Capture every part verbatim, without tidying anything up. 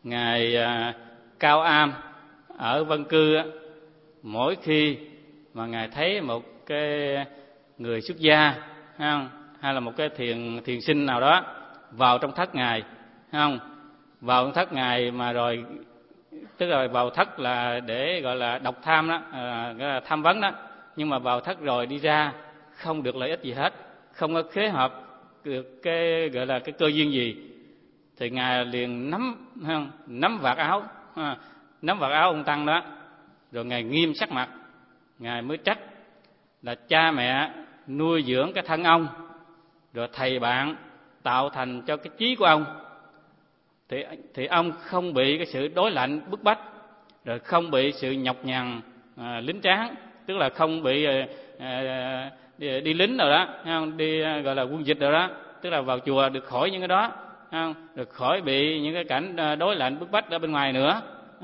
ngài à, Cao Am ở Vân Cư á, mỗi khi mà ngài thấy một cái người xuất gia không, hay là một cái thiền thiền sinh nào đó vào trong thất ngài không, vào trong thất ngài mà rồi, tức là vào thất là để gọi là độc tham đó, à, gọi là tham vấn đó, nhưng mà vào thất rồi đi ra không được lợi ích gì hết, không có khế hợp được cái gọi là cái cơ duyên gì, thì ngài liền nắm không, nắm vạt áo, à, nắm vạt áo ông tăng đó, rồi ngài nghiêm sắc mặt, ngài mới trách là cha mẹ nuôi dưỡng cái thân ông, rồi thầy bạn tạo thành cho cái chí của ông, thì thì ông không bị cái sự đối lạnh bức bách, rồi không bị sự nhọc nhằn à, lính tráng, tức là không bị à, à, đi, đi lính rồi đó, không? Đi à, gọi là quân dịch rồi đó, tức là vào chùa được khỏi những cái đó, không? Được khỏi bị những cái cảnh đối lạnh bức bách ở bên ngoài nữa.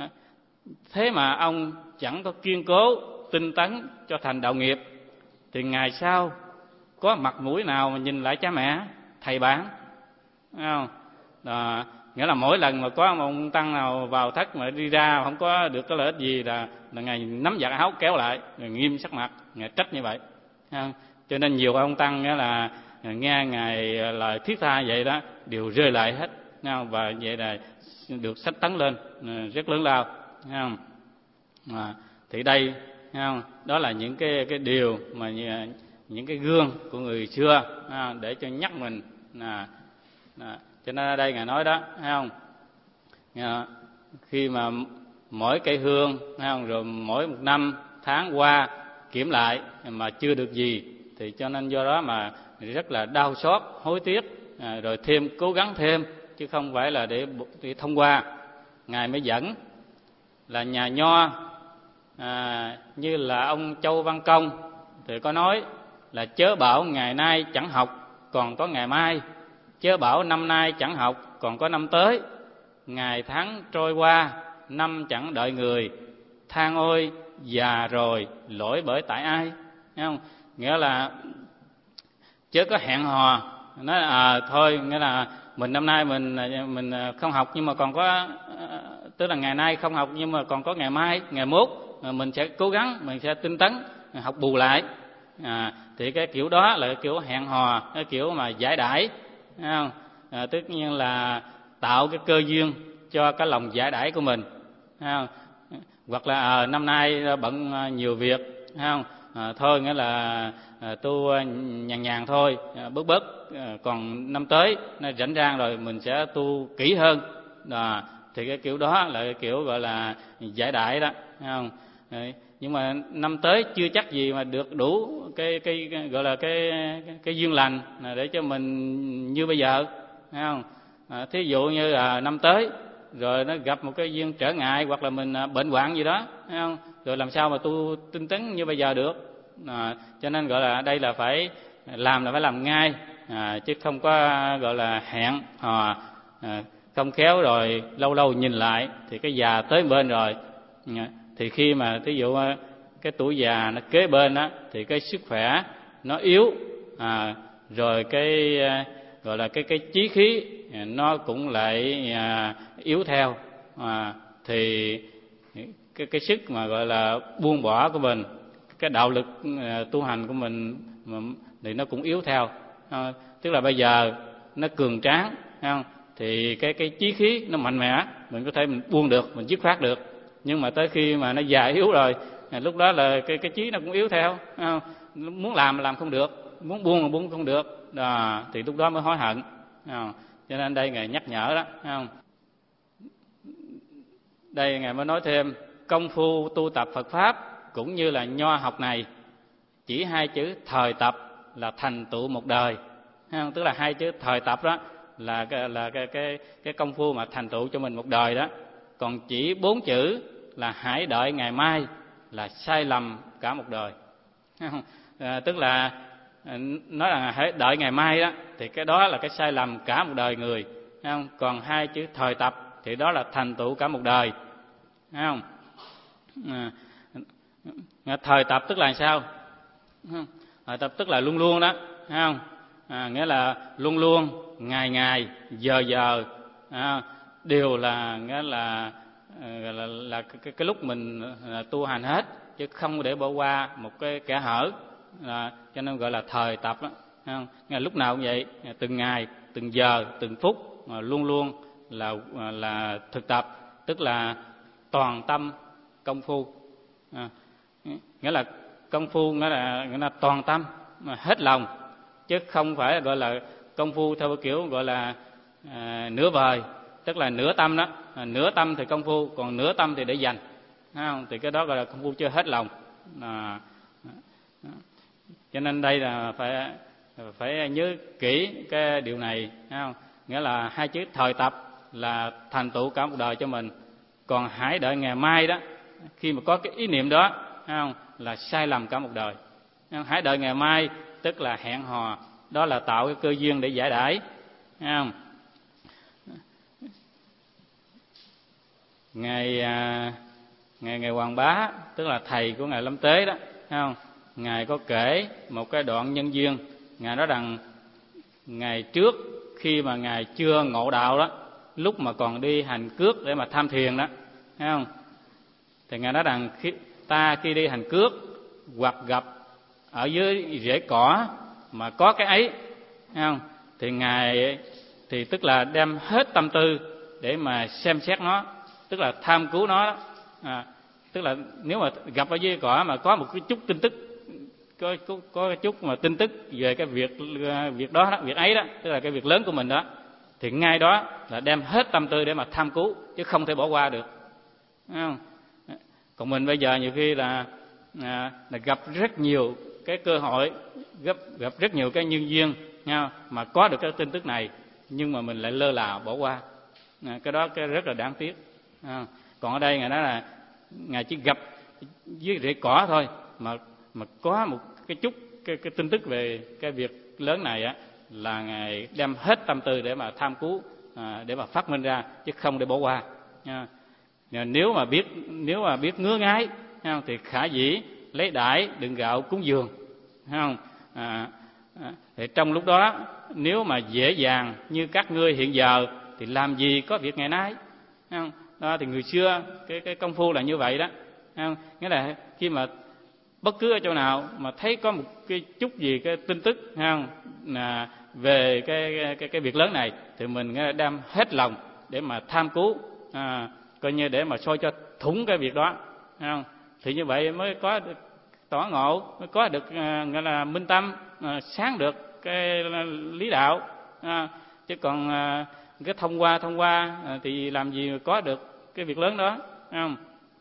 Thế mà ông chẳng có kiên cố tinh tấn cho thành đạo nghiệp, thì ngày sau có mặt mũi nào mà nhìn lại cha mẹ thầy bạn, không? Đó, nghĩa là mỗi lần mà có một ông tăng nào vào thất mà đi ra không có được cái lợi ích gì là là ngài nắm vạt áo kéo lại, rồi nghiêm sắc mặt, ngài trách như vậy, không? Cho nên nhiều ông tăng nghĩa là nghe ngài lời thiết tha vậy đó đều rơi lại hết, không? Và vậy là được sách tấn lên rất lớn lao, không? À, thì đây, không? Đó là những cái cái điều mà những cái gương của người xưa, không? Để cho nhắc mình là, là cho nên ở đây ngài nói đó, thấy không? À, khi mà mỗi cây hương, thấy không? Rồi mỗi một năm tháng qua kiểm lại mà chưa được gì, thì cho nên do đó mà rất là đau xót, hối tiếc, à, rồi thêm cố gắng thêm, chứ không phải là để, để thông qua. Ngài mới dẫn là nhà nho, à, như là ông Châu Văn Công thì có nói là chớ bảo ngày nay chẳng học còn có ngày mai, chớ bảo năm nay chẳng học còn có năm tới, ngày tháng trôi qua năm chẳng đợi người, than ôi già rồi lỗi bởi tại ai. Thấy không? Nghĩa là chớ có hẹn hò nói à thôi, nghĩa là mình năm nay mình mình không học nhưng mà còn có, tức là ngày nay không học nhưng mà còn có ngày mai, ngày mốt mình sẽ cố gắng, mình sẽ tinh tấn học bù lại. À, thì cái kiểu đó là cái kiểu hẹn hò, cái kiểu mà giải đãi, thấy không? À, tất nhiên là tạo cái cơ duyên cho cái lòng giải đãi của mình, thấy không? Hoặc là à, năm nay bận nhiều việc, thấy không? À, thôi nghĩa là à, tu nhàn nhàn thôi, à, bớt bớt, à, còn năm tới nó rảnh rang rồi mình sẽ tu kỹ hơn. À, thì cái kiểu đó là cái kiểu gọi là giải đãi đó, thấy không? Đấy. Nhưng mà năm tới chưa chắc gì mà được đủ cái cái, cái gọi là cái cái, cái duyên lành để cho mình như bây giờ, thấy không? À, thí dụ như là năm tới rồi nó gặp một cái duyên trở ngại, hoặc là mình bệnh hoạn gì đó, thấy không? Rồi làm sao mà tu tinh tấn như bây giờ được. À, cho nên gọi là đây là phải làm là phải làm ngay, à, chứ không có gọi là hẹn hò, à, không khéo rồi lâu lâu nhìn lại thì cái già tới bên rồi, à, thì khi mà thí dụ cái tuổi già nó kế bên đó thì cái sức khỏe nó yếu, à, rồi cái gọi là cái cái chí khí nó cũng lại à, yếu theo, à, thì cái cái sức mà gọi là buông bỏ của mình, cái đạo lực à, tu hành của mình thì nó cũng yếu theo, à, tức là bây giờ nó cường tráng, không? Thì cái cái chí khí nó mạnh mẽ, mình có thể mình buông được, mình dứt khoát được. Nhưng mà tới khi mà nó già yếu rồi, lúc đó là cái cái chí nó cũng yếu theo, không? Muốn làm mà làm không được, muốn buông mà buông không được, à, thì lúc đó mới hối hận, không? Cho nên đây ngài nhắc nhở đó, không? Đây ngài mới nói thêm công phu tu tập Phật pháp cũng như là nho học này chỉ hai chữ thời tập là thành tựu một đời, không? Tức là hai chữ thời tập đó là cái là cái cái cái công phu mà thành tựu cho mình một đời đó. Còn chỉ bốn chữ là hãy đợi ngày mai là sai lầm cả một đời. À, tức là nói là hãy đợi ngày mai đó thì cái đó là cái sai lầm cả một đời người, không? Còn hai chữ thời tập thì đó là thành tựu cả một đời, không? À, thời tập tức là sao? Thời tập tức là luôn luôn đó, không? À, nghĩa là luôn luôn, ngày ngày, giờ giờ, à, đều là nghĩa là là, là, là cái, cái lúc mình là tu hành hết, chứ không để bỏ qua một cái kẽ hở, là cho nên gọi là thời tập đó, không? Nghe lúc nào cũng vậy, từng ngày, từng giờ, từng phút mà luôn luôn là là thực tập, tức là toàn tâm công phu. À, nghĩa là công phu nghĩa là, nghĩa là toàn tâm mà hết lòng, chứ không phải gọi là công phu theo kiểu gọi là à, nửa vời, tức là nửa tâm đó, à, nửa tâm thì công phu, còn nửa tâm thì để dành, không? Thì cái đó gọi là công phu chưa hết lòng. À, cho nên đây là phải phải nhớ kỹ cái điều này, không? Nghĩa là hai chữ thời tập là thành tựu cả một đời cho mình, còn hãy đợi ngày mai đó, khi mà có cái ý niệm đó, không? Là sai lầm cả một đời. Hãy đợi ngày mai tức là hẹn hò, đó là tạo cái cơ duyên để giải đãi, không? Ngài ngài ngài Hoàng Bá, tức là thầy của ngài Lâm Tế đó, không? Ngài có kể một cái đoạn nhân duyên. Ngài nói rằng ngày trước khi mà ngài chưa ngộ đạo đó, lúc mà còn đi hành cước để mà tham thiền đó, thấy không? Thì ngài nói rằng khi ta khi đi hành cước hoặc gặp ở dưới rễ cỏ mà có cái ấy, thấy không? Thì ngài thì tức là đem hết tâm tư để mà xem xét nó, tức là tham cứu nó. À, tức là nếu mà gặp ở dưới cỏ mà có một cái chút tin tức, có có, có cái chút mà tin tức về cái việc việc đó, đó, việc ấy đó, tức là cái việc lớn của mình đó, thì ngay đó là đem hết tâm tư để mà tham cứu, chứ không thể bỏ qua được. Thấy không? Còn mình bây giờ nhiều khi là, à, là gặp rất nhiều cái cơ hội, gặp gặp rất nhiều cái nhân duyên nha, mà có được cái tin tức này, nhưng mà mình lại lơ là bỏ qua. À, cái đó cái rất là đáng tiếc. À, còn ở đây ngài nói là ngài chỉ gặp dưới rễ cỏ thôi, mà mà có một cái chút cái, cái tin tức về cái việc lớn này á, là ngài đem hết tâm tư để mà tham cứu, à, để mà phát minh ra, chứ không để bỏ qua. À, nếu mà biết nếu mà biết ngứa ngái, không, thì khả dĩ lấy đãi đựng gạo cúng dường, không? À, à, thì trong lúc đó nếu mà dễ dàng như các ngươi hiện giờ thì làm gì có việc ngày nay, không? Đó, thì người xưa cái cái công phu là như vậy đó, không? Nghĩa là khi mà bất cứ ở chỗ nào mà thấy có một cái chút gì cái tin tức, không, là về cái cái cái việc lớn này, thì mình đem hết lòng để mà tham cứu, à, coi như để mà soi cho thủng cái việc đó, không? Thì như vậy mới có được tỏ ngộ, mới có được à, gọi là minh tâm, à, sáng được cái lý đạo, à, chứ còn à, cái thông qua thông qua à, thì làm gì có được cái việc lớn đó, không?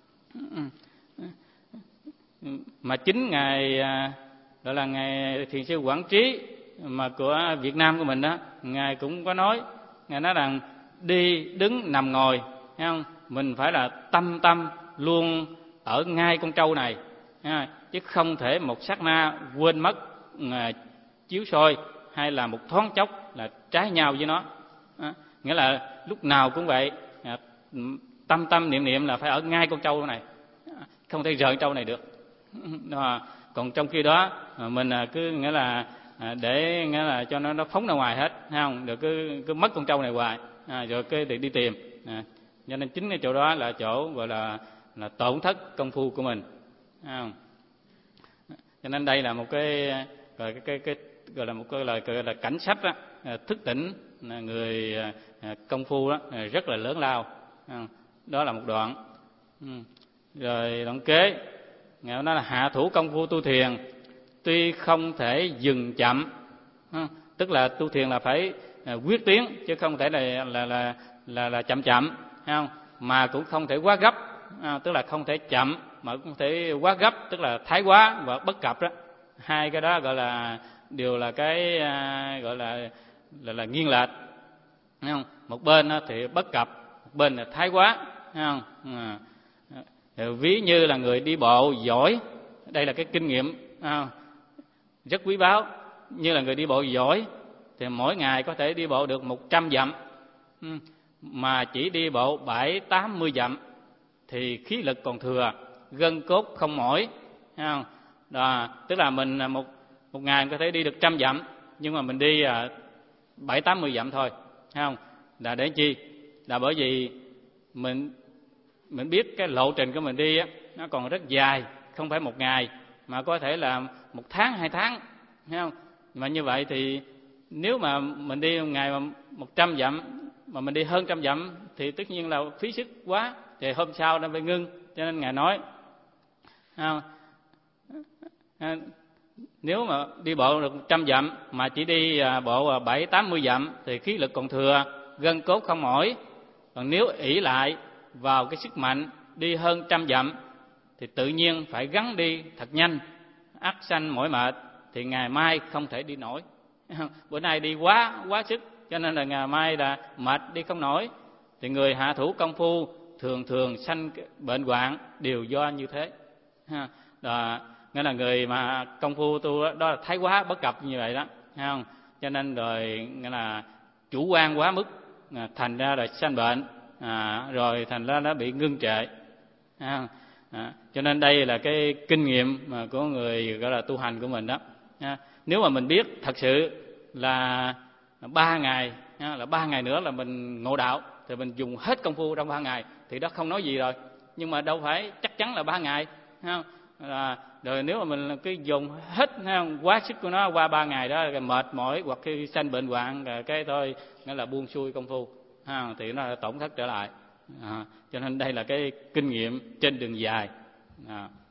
Mà chính ngài à, gọi là ngài thiền sư Quảng Trí mà của Việt Nam của mình đó, ngài cũng có nói, ngài nói rằng đi đứng nằm ngồi, thấy không? Mình phải là tâm tâm luôn ở ngay con trâu này, chứ không thể một sát na quên mất à, chiếu soi, hay là một thoáng chốc là trái nhau với nó. À, nghĩa là lúc nào cũng vậy, à, tâm tâm niệm niệm là phải ở ngay con trâu này, không thể rời trâu này được. Đó. Còn trong khi đó mình cứ nghĩa là để nghĩa là cho nó nó phóng ra ngoài hết, không được, cứ cứ mất con trâu này hoài, à, rồi cái thì đi tìm. À, cho nên chính cái chỗ đó là chỗ gọi là là tổn thất công phu của mình, không? Cho nên đây là một cái gọi cái cái, cái gọi là một cái lời gọi là cảnh sách đó, thức tỉnh người công phu đó rất là lớn lao. Đó là một đoạn. Rồi đoạn kế ngài nói là hạ thủ công phu tu thiền tuy không thể dừng chậm, tức là tu thiền là phải quyết tiến, chứ không thể là là là là, là chậm chậm, không? Mà cũng không thể quá gấp, tức là không thể chậm mà cũng không thể quá gấp, tức là thái quá và bất cập đó. Hai cái đó gọi là đều là cái gọi là là, là nghiêng lệch, không? Một bên thì bất cập, một bên là thái quá, không? À, ví như là người đi bộ giỏi, đây là cái kinh nghiệm à, rất quý báu. Như là người đi bộ giỏi thì mỗi ngày có thể đi bộ được một trăm dặm, mà chỉ đi bộ bảy tám mươi dặm thì khí lực còn thừa, gân cốt không mỏi, không? Đó, tức là mình một một ngày có thể đi được trăm dặm, nhưng mà mình đi bảy tám mươi dặm thôi, không? Là để chi? là bởi vì mình mình biết cái lộ trình của mình đi á, nó còn rất dài, không phải một ngày mà có thể là một tháng, hai tháng, thấy không? Mà như vậy thì nếu mà mình đi một ngày mà một trăm dặm mà mình đi hơn trăm dặm thì tất nhiên là phí sức quá, thì hôm sau nó phải ngưng. Cho nên Ngài nói không? Nếu mà đi bộ được một trăm dặm mà chỉ đi bộ bảy tám mươi dặm thì khí lực còn thừa, gân cốt không mỏi. Còn nếu ỷ lại vào cái sức mạnh đi hơn trăm dặm thì tự nhiên phải gắng đi thật nhanh, ắt sanh mỏi mệt, thì ngày mai không thể đi nổi. Bữa nay đi quá quá sức, cho nên là ngày mai là mệt đi không nổi. Thì người hạ thủ công phu thường thường sanh bệnh hoạn đều do như thế. Đó, nghĩa là người mà công phu tu đó, đó là thái quá bất cập như vậy đó, thấy không? Cho nên rồi nghĩa là chủ quan quá mức, thành ra là sanh bệnh, à, rồi thành ra nó bị ngưng trệ. À, à, cho nên đây là cái kinh nghiệm mà của người gọi là tu hành của mình đó. À, nếu mà mình biết thật sự là ba ngày, à, là ba ngày nữa là mình ngộ đạo, thì mình dùng hết công phu trong ba ngày thì đó không nói gì rồi. Nhưng mà đâu phải chắc chắn là ba ngày, không? À, rồi nếu mà mình cứ dùng hết, không, quá sức của nó qua ba ngày đó mệt mỏi hoặc khi sanh bệnh hoạn cái thôi, nghĩa là buông xuôi công phu, ha, thì nó tổn thất trở lại. À, cho nên đây là cái kinh nghiệm trên đường dài. À.